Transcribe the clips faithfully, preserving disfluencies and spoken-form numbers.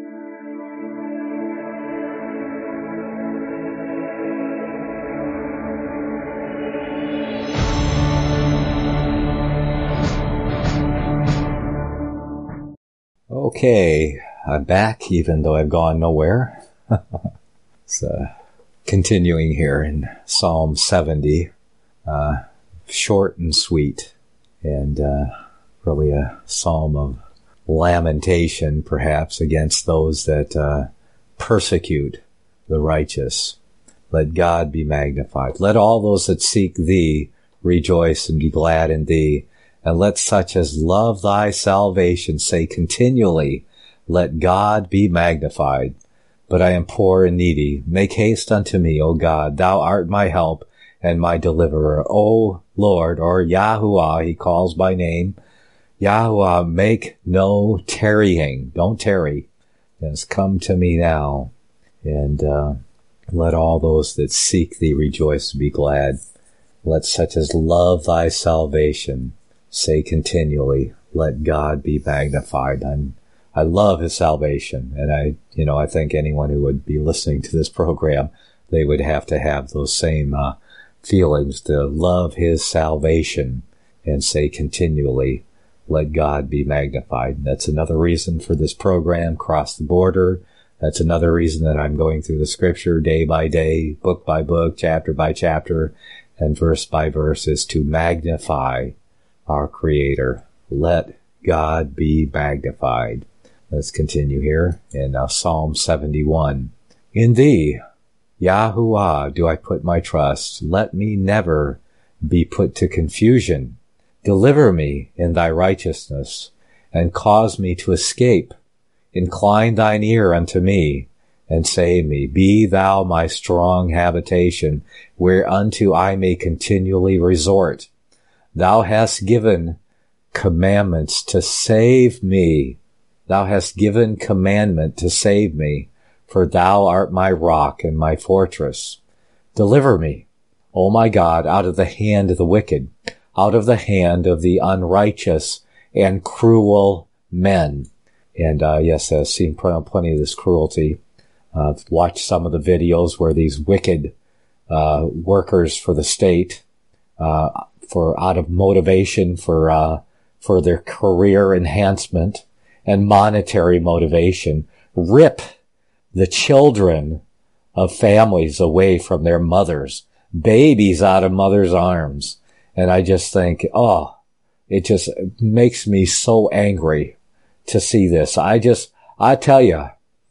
Okay, I'm back, even though I've gone nowhere. So, continuing here in Psalm seventy, uh, short and sweet, and uh, really a psalm of lamentation, perhaps, against those that uh, persecute the righteous. Let God be magnified. Let all those that seek thee rejoice and be glad in thee. And let such as love thy salvation say continually, let God be magnified. But I am poor and needy. Make haste unto me, O God. Thou art my help and my deliverer. O Lord, or Yahuwah, he calls by name. Yahuwah, make no tarrying. Don't tarry. Just come to me now. And uh, let all those that seek thee rejoice and be glad. Let such as love thy salvation say continually, let God be magnified. I'm, I love his salvation. And I, you know, I think anyone who would be listening to this program, they would have to have those same uh, feelings to love his salvation and say continually, let God be magnified. That's another reason for this program, Cross the Border. That's another reason that I'm going through the scripture day by day, book by book, chapter by chapter, and verse by verse, is to magnify our Creator. Let God be magnified. Let's continue here in uh, Psalm seventy-one. In thee, Yahuwah, do I put my trust. Let me never be put to confusion. Deliver me in thy righteousness, and cause me to escape. Incline thine ear unto me, and save me. Be thou my strong habitation, whereunto I may continually resort. Thou hast given commandments to save me. Thou hast given commandment to save me, for thou art my rock and my fortress. Deliver me, O my God, out of the hand of the wicked, out of the hand of the unrighteous and cruel men. And uh, yes, I've seen plenty of this cruelty. Uh, I've watched some of the videos where these wicked uh, workers for the state, uh, for out of motivation for uh, for their career enhancement and monetary motivation, rip the children of families away from their mothers, babies out of mothers' arms. And I just think, oh, it just makes me so angry to see this. I just, I tell you,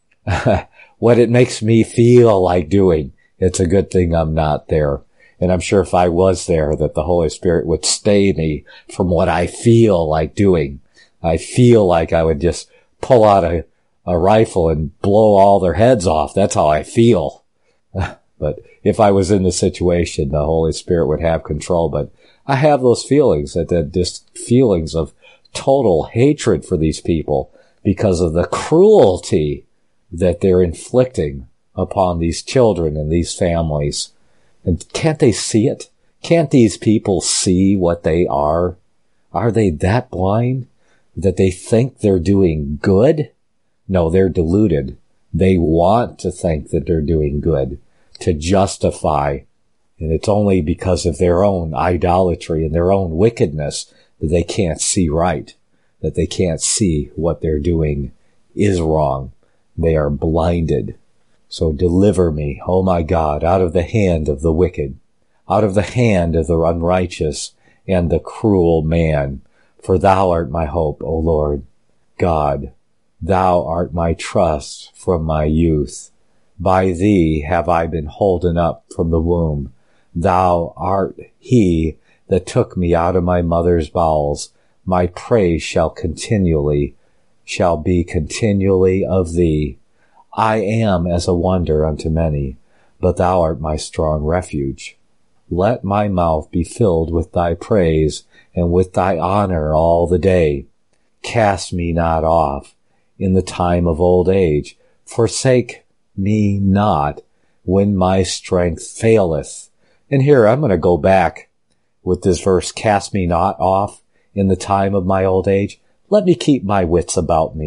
what it makes me feel like doing. It's a good thing I'm not there. And I'm sure if I was there, that the Holy Spirit would stay me from what I feel like doing. I feel like I would just pull out a, a rifle and blow all their heads off. That's how I feel. But if I was in the situation, the Holy Spirit would have control. But I have those feelings, that, that just feelings of total hatred for these people because of the cruelty that they're inflicting upon these children and these families. And can't they see it? Can't these people see what they are? Are they that blind that they think they're doing good? No, they're deluded. They want to think that they're doing good, to justify. And it's only because of their own idolatry and their own wickedness that they can't see right, that they can't see what they're doing is wrong. They are blinded. So deliver me, O my God, out of the hand of the wicked, out of the hand of the unrighteous and the cruel man. For thou art my hope, O Lord God. Thou art my trust from my youth. By thee have I been holden up from the womb. Thou art he that took me out of my mother's bowels. My praise shall continually, shall be continually of thee. I am as a wonder unto many, but thou art my strong refuge. Let my mouth be filled with thy praise and with thy honor all the day. Cast me not off in the time of old age. Forsake me not when my strength faileth. And here I'm going to go back with this verse, cast me not off in the time of my old age. Let me keep my wits about me.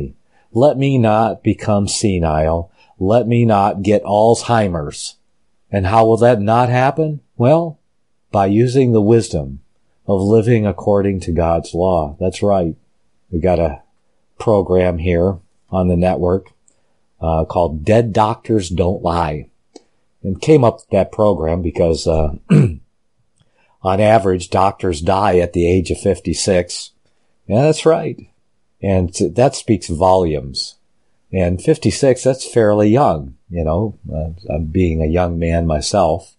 let me not become senile. Let me not get Alzheimer's. And how will that not happen? Well, by using the wisdom of living according to God's law. That's right. We got a program here on the network uh, called Dead Doctors Don't Lie. And came up with that program because uh, on average, doctors die at the age of fifty-six. Yeah, that's right. And that speaks volumes. And fifty-six, that's fairly young, you know, uh, I'm being a young man myself.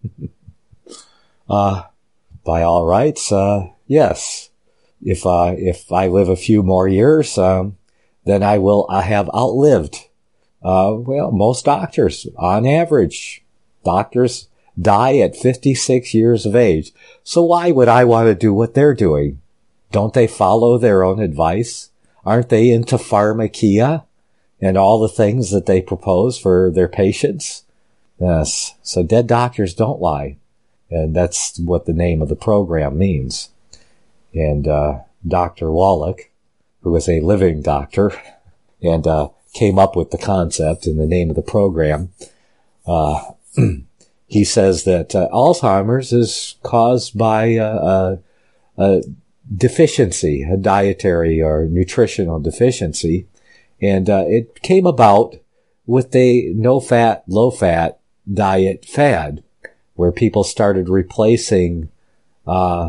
uh, by all rights, uh, yes. If, uh, if I live a few more years, um, then I will, I have outlived, uh, well, most doctors, on average, doctors die at fifty-six years of age. So why would I want to do what they're doing? Don't they follow their own advice? Aren't they into pharmakia and all the things that they propose for their patients? Yes. So dead doctors don't lie. And that's what the name of the program means. And, uh, Doctor Wallach, who is a living doctor and, uh, came up with the concept and the name of the program, uh, he says that uh, Alzheimer's is caused by uh, a, a deficiency, a dietary or nutritional deficiency. And uh, it came about with the no-fat, low-fat diet fad, where people started replacing uh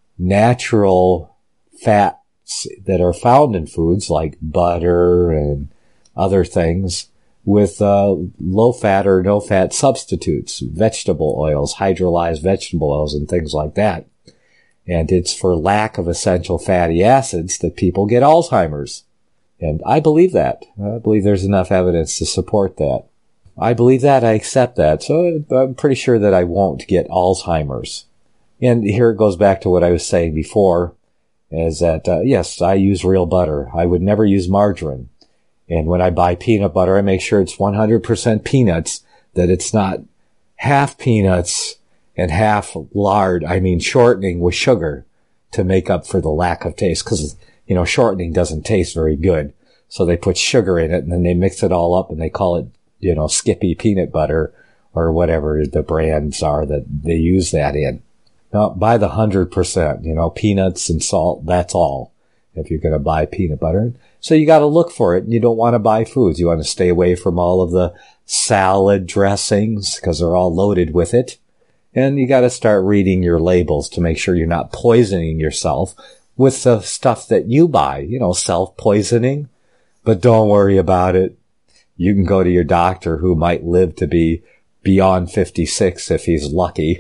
natural fats that are found in foods like butter and other things with uh low-fat or no-fat substitutes, vegetable oils, hydrolyzed vegetable oils, and things like that. And it's for lack of essential fatty acids that people get Alzheimer's. And I believe that. I believe there's enough evidence to support that. I believe that. I accept that. So I'm pretty sure that I won't get Alzheimer's. And here it goes back to what I was saying before, is that, uh, yes, I use real butter. I would never use margarine. And when I buy peanut butter, I make sure it's one hundred percent peanuts, that it's not half peanuts and half lard. I mean, shortening with sugar to make up for the lack of taste. Cause, you know, shortening doesn't taste very good. So they put sugar in it and then they mix it all up and they call it, you know, Skippy peanut butter or whatever the brands are that they use that in. Now, buy the one hundred percent, you know, peanuts and salt, that's all, if you're going to buy peanut butter. So you got to look for it, and you don't want to buy foods. You want to stay away from all of the salad dressings because they're all loaded with it. And you got to start reading your labels to make sure you're not poisoning yourself with the stuff that you buy, you know, self-poisoning. But don't worry about it. You can go to your doctor, who might live to be beyond fifty-six if he's lucky.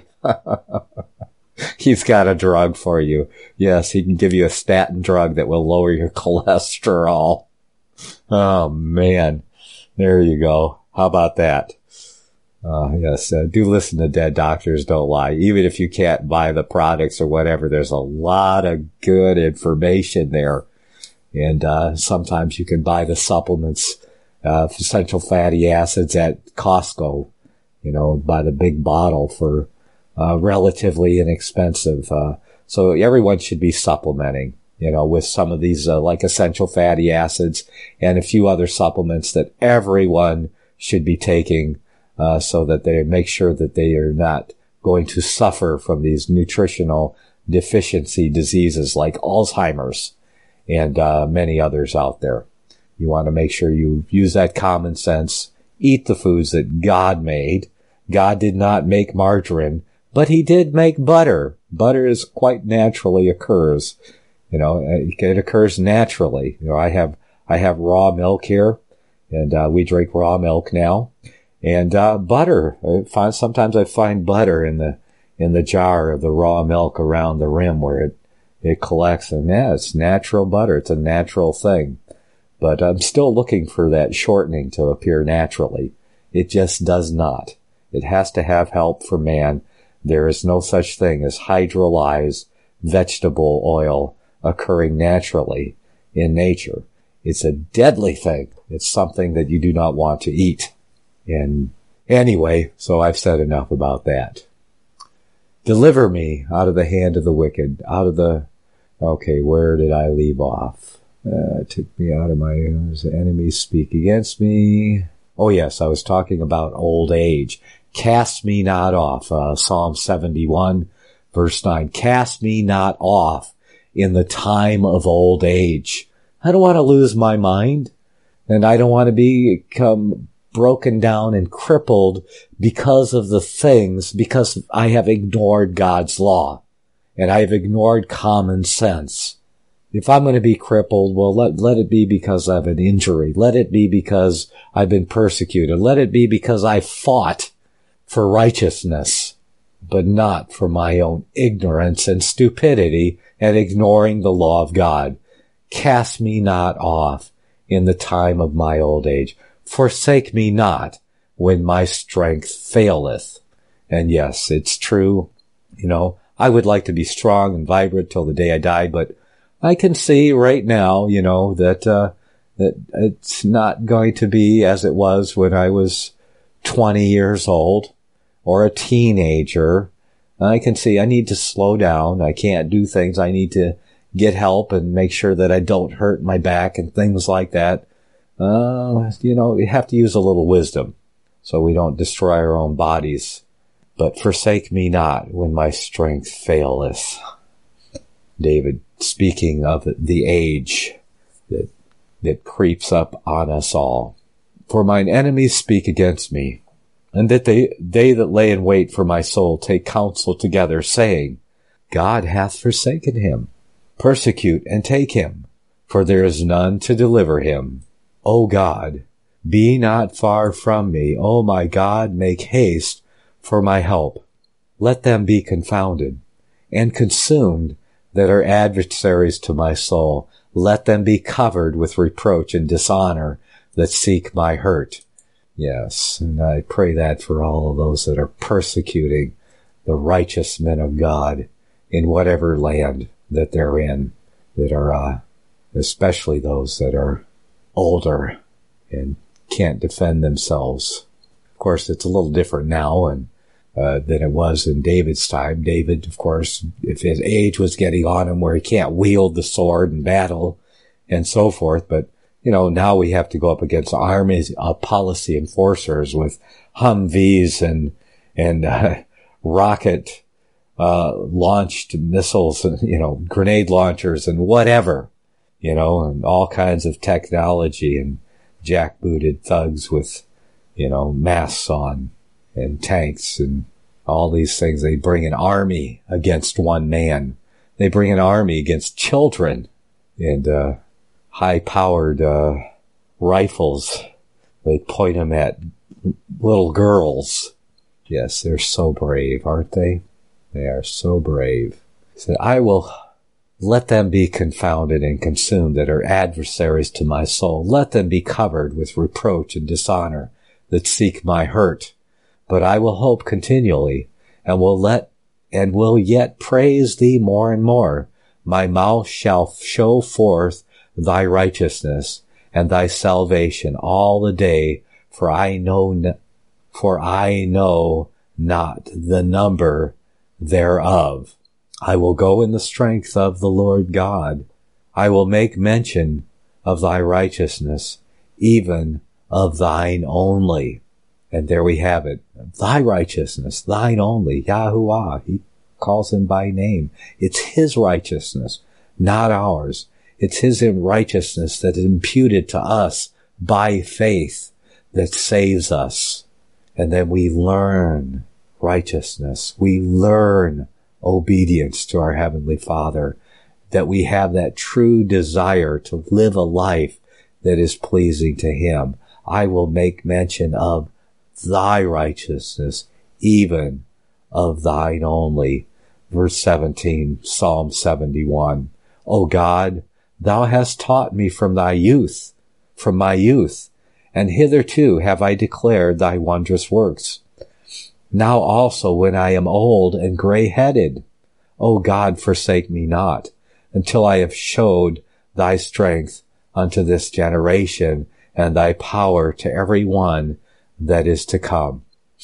He's got a drug for you. Yes, he can give you a statin drug that will lower your cholesterol. Oh, man. There you go. How about that? Uh, yes, uh, do listen to Dead Doctors Don't Lie. Even if you can't buy the products or whatever, there's a lot of good information there. And uh sometimes you can buy the supplements, uh essential fatty acids at Costco, you know, buy the big bottle for Uh, relatively inexpensive. Uh, so everyone should be supplementing, you know, with some of these, uh, like essential fatty acids and a few other supplements that everyone should be taking, uh, so that they make sure that they are not going to suffer from these nutritional deficiency diseases like Alzheimer's and, uh, many others out there. You want to make sure you use that common sense, eat the foods that God made. God did not make margarine, but he did make butter. Butter is quite naturally occurs. You know, it occurs naturally. You know, I have, I have raw milk here, and, uh, we drink raw milk now. And, uh, butter. I find, sometimes I find butter in the, in the jar of the raw milk around the rim where it, it collects. And yeah, it's natural butter. It's a natural thing. But I'm still looking for that shortening to appear naturally. It just does not. It has to have help from man. There is no such thing as hydrolyzed vegetable oil occurring naturally in nature. It's a deadly thing. It's something that you do not want to eat. And anyway, so I've said enough about that. Deliver me out of the hand of the wicked, out of the, okay, where did I leave off? Uh, took me out of my enemies speak against me. Oh yes, I was talking about old age. Cast me not off. Uh, Psalm seventy-one, verse nine. Cast me not off in the time of old age. I don't want to lose my mind, and I don't want to become broken down and crippled because of the things, because I have ignored God's law, and I have ignored common sense. If I'm going to be crippled, well, let, let it be because of an injury. Let it be because I've been persecuted. Let it be because I fought for righteousness, but not for my own ignorance and stupidity and ignoring the law of God. Cast me not off in the time of my old age. Forsake me not when my strength faileth. And yes, it's true. You know, I would like to be strong and vibrant till the day I die, but I can see right now, you know, that, uh, that it's not going to be as it was when I was twenty years old or a teenager. I can see I need to slow down. I can't do things. I need to get help and make sure that I don't hurt my back and things like that. Uh, you know, we have to use a little wisdom so we don't destroy our own bodies. But forsake me not when my strength faileth. David, speaking of the age that, that creeps up on us all. For mine enemies speak against me, and that they, they that lay in wait for my soul take counsel together, saying, God hath forsaken him. Persecute and take him, for there is none to deliver him. O God, be not far from me. O my God, make haste for my help. Let them be confounded and consumed that are adversaries to my soul. Let them be covered with reproach and dishonor that seek my hurt. Yes, and I pray that for all of those that are persecuting the righteous men of God in whatever land that they're in, that are, uh, especially those that are older and can't defend themselves. Of course, it's a little different now, and Uh, than it was in David's time. David, of course, if his age was getting on him where he can't wield the sword in battle and so forth. But, you know, now we have to go up against armies of policy enforcers with Humvees and, and, uh, rocket, uh, launched missiles and, you know, grenade launchers and whatever, you know, and all kinds of technology and jackbooted thugs with, you know, masks on. And tanks and all these things. They bring an army against one man. They bring an army against children and uh high-powered uh rifles. They point them at little girls. Yes, they're so brave, aren't they? They are so brave. He said, I will let them be confounded and consumed that are adversaries to my soul. Let them be covered with reproach and dishonor that seek my hurt. But I will hope continually, and will let, and will yet praise thee more and more. My mouth shall show forth thy righteousness and thy salvation all the day, for I know, for I know not the number thereof. I will go in the strength of the Lord God. I will make mention of thy righteousness, even of thine only. And there we have it. Thy righteousness, thine only, Yahuwah. He calls him by name. It's his righteousness, not ours. It's his righteousness that is imputed to us by faith that saves us. And then we learn righteousness. We learn obedience to our Heavenly Father, that we have that true desire to live a life that is pleasing to him. I will make mention of thy righteousness, even of thine only. Verse seventeen, Psalm seventy-one. O God, thou hast taught me from thy youth, from my youth, and hitherto have I declared thy wondrous works. Now also when I am old and gray-headed, O God, forsake me not, until I have showed thy strength unto this generation, and thy power to every one that is to come.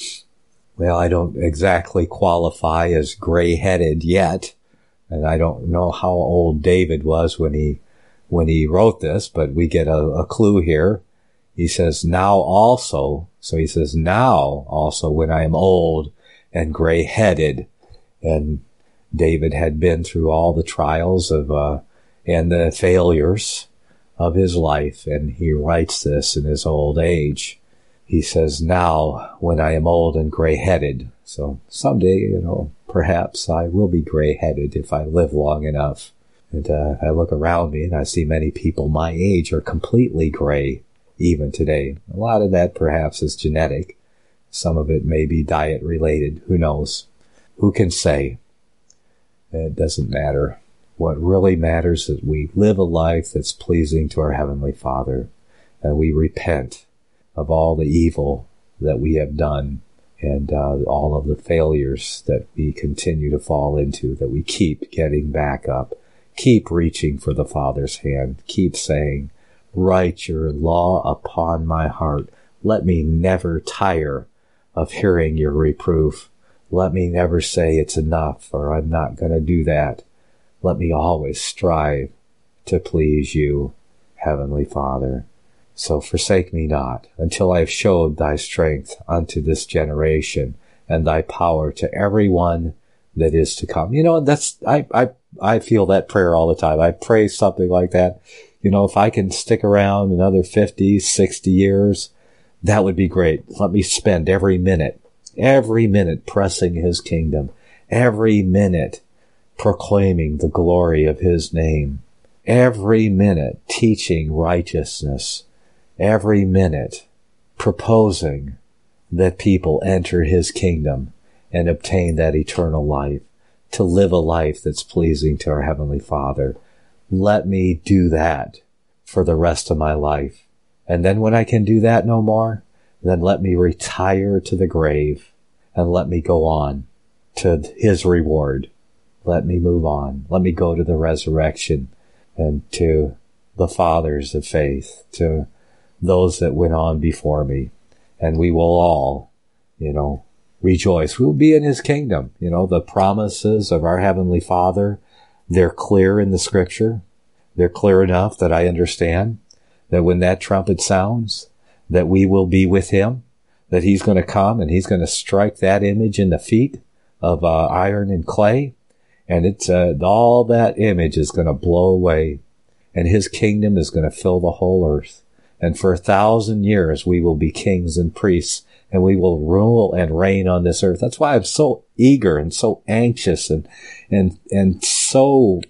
Well, I don't exactly qualify as gray-headed yet, and I don't know how old David was when he when he wrote this, but we get a, a clue here. He says, now also, so he says, now also when I am old and gray-headed. And David had been through all the trials of, uh, and the failures of his life, and he writes this in his old age. He says, now when I am old and gray-headed. So someday, you know, perhaps I will be gray-headed if I live long enough. And uh, I look around me and I see many people my age are completely gray, even today. A lot of that perhaps is genetic. Some of it may be diet related. Who knows? Who can say? It doesn't matter. What really matters is we live a life that's pleasing to our Heavenly Father, and we repent of all the evil that we have done, and uh, all of the failures that we continue to fall into, that we keep getting back up. Keep reaching for the Father's hand. Keep saying, write your law upon my heart. Let me never tire of hearing your reproof. Let me never say it's enough, or I'm not going to do that. Let me always strive to please you, Heavenly Father. So forsake me not, until I have showed thy strength unto this generation, and thy power to every one that is to come. You know, that's, I, I, I feel that prayer all the time. I pray something like that. You know, if I can stick around another fifty, sixty years, that would be great. Let me spend every minute, every minute pressing his kingdom, every minute proclaiming the glory of his name, every minute teaching righteousness, every minute proposing that people enter his kingdom and obtain that eternal life, to live a life that's pleasing to our Heavenly Father. Let me do that for the rest of my life. And then when I can do that no more, then let me retire to the grave and let me go on to his reward. Let me move on. Let me go to the resurrection and to the fathers of faith, to those that went on before me. And we will all, you know, rejoice. We will be in his kingdom. You know, the promises of our Heavenly Father, they're clear in the scripture. They're clear enough that I understand that when that trumpet sounds, that we will be with him, that he's going to come and he's going to strike that image in the feet of uh, iron and clay. And it's uh, all that image is going to blow away, and his kingdom is going to fill the whole earth. And for a thousand years, we will be kings and priests, and we will rule and reign on this earth. That's why I'm so eager and so anxious and, and, and so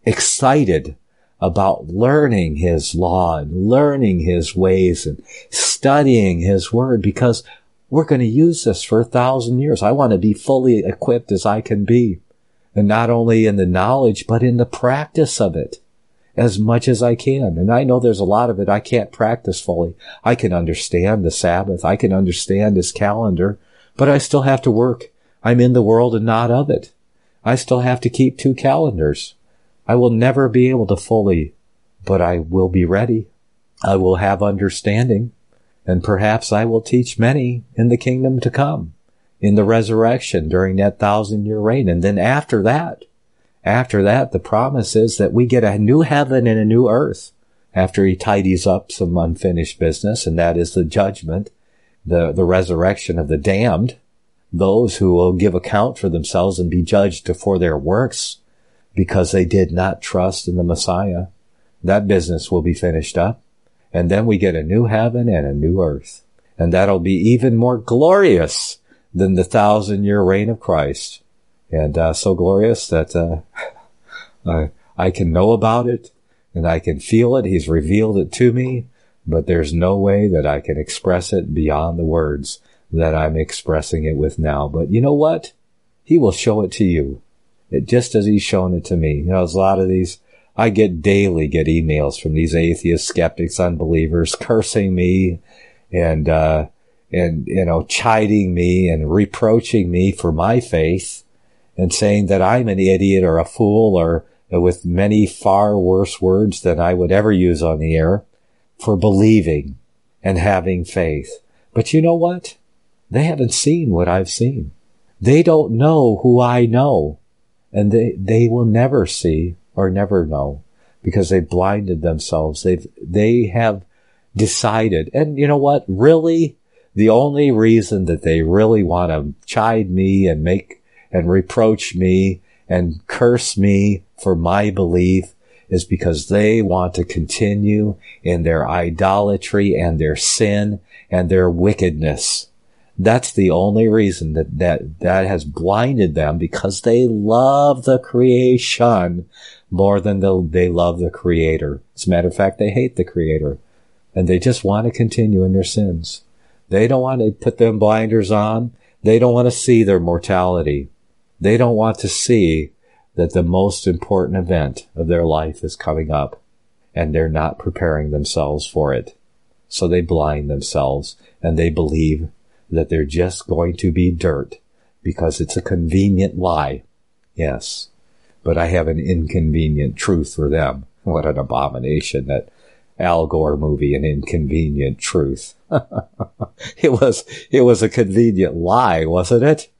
excited about learning his law and learning his ways and studying his word, because we're going to use this for a thousand years. I want to be fully equipped as I can be, and not only in the knowledge, but in the practice of it as much as I can. And I know there's a lot of it I can't practice fully. I can understand the Sabbath. I can understand his calendar, but I still have to work. I'm in the world and not of it. I still have to keep two calendars. I will never be able to fully, but I will be ready. I will have understanding, and perhaps I will teach many in the kingdom to come, in the resurrection during that thousand year reign. And then after that, after that, the promise is that we get a new heaven and a new earth after he tidies up some unfinished business, and that is the judgment, the, the resurrection of the damned, those who will give account for themselves and be judged for their works because they did not trust in the Messiah. That business will be finished up. And then we get a new heaven and a new earth. And that'll be even more glorious than the thousand year reign of Christ. And uh, so glorious that uh, I, I can know about it and I can feel it. He's revealed it to me, but there's no way that I can express it beyond the words that I'm expressing it with now. But you know what? He will show it to you, it, just as he's shown it to me. You know, there's a lot of these, I get daily get emails from these atheists, skeptics, unbelievers cursing me and, uh, and, you know, chiding me and reproaching me for my faith, and saying that I'm an idiot or a fool, or with many far worse words than I would ever use on the air, for believing and having faith. But you know what? They haven't seen what I've seen. They don't know who I know, and they, they will never see or never know. because they blinded themselves. They've, they have decided. And you know what? Really, the only reason that they really want to chide me and make and reproach me and curse me for my belief is because they want to continue in their idolatry and their sin and their wickedness. That's the only reason that, that, that has blinded them, because they love the creation more than the, they love the Creator. As a matter of fact, they hate the Creator, and they just want to continue in their sins. They don't want to put them blinders on. They don't want to see their mortality. They don't want to see that the most important event of their life is coming up, and they're not preparing themselves for it. So they blind themselves, and they believe that they're just going to be dirt because it's a convenient lie. Yes, but I have an inconvenient truth for them. What an abomination, that Al Gore movie, An Inconvenient Truth. It was, it was a convenient lie, wasn't it?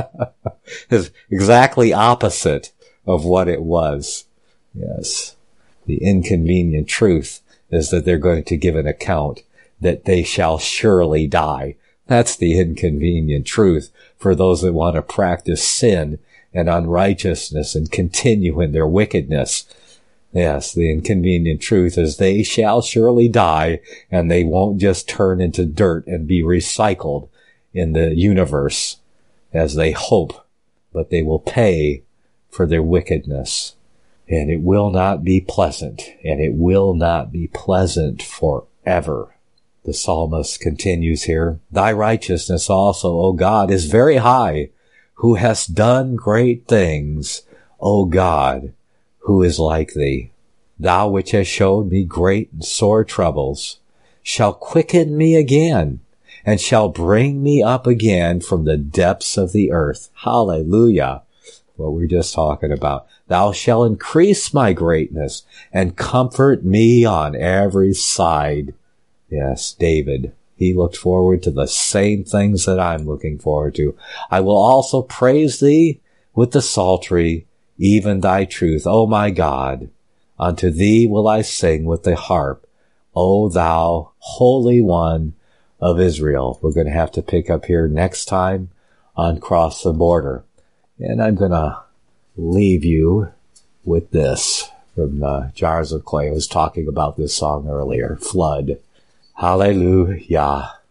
It's exactly opposite of what it was. Yes. The inconvenient truth is that they're going to give an account that they shall surely die. That's the inconvenient truth for those that want to practice sin and unrighteousness and continue in their wickedness. Yes, the inconvenient truth is they shall surely die, and they won't just turn into dirt and be recycled in the universe as they hope, but they will pay for their wickedness. And it will not be pleasant, and it will not be pleasant forever. The psalmist continues here, Thy righteousness also, O God, is very high, who hast done great things, O God, who is like thee. Thou which hast showed me great and sore troubles, shall quicken me again, and shall bring me up again from the depths of the earth. Hallelujah. What we're just talking about. Thou shalt increase my greatness and comfort me on every side. Yes, David, he looked forward to the same things that I'm looking forward to. I will also praise thee with the psaltery, even thy truth, O my God. Unto thee will I sing with the harp, O thou Holy One of Israel. We're going to have to pick up here next time on Cross the Border. And I'm going to leave you with this from uh, Jars of Clay. I was talking about this song earlier, Flood. Hallelujah.